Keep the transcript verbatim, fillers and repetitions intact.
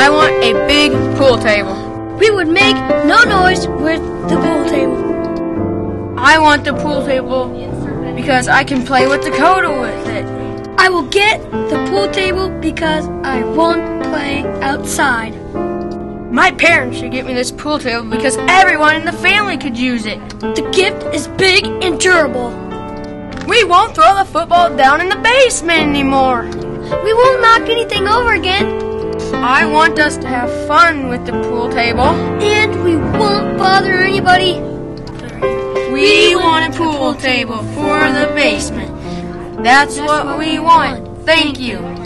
I want a big pool table. We would make no noise with the pool table. I want the pool table because I can play with Dakota with it. I will get the pool table because I won't play outside. My parents should get me this pool table because everyone in the family could use it. The gift is big and durable. We won't throw the football down in the basement anymore. We won't knock anything over again. I want us to have fun with the pool table. And we won't bother anybody. We want a pool table for the basement. That's what we want. Thank you.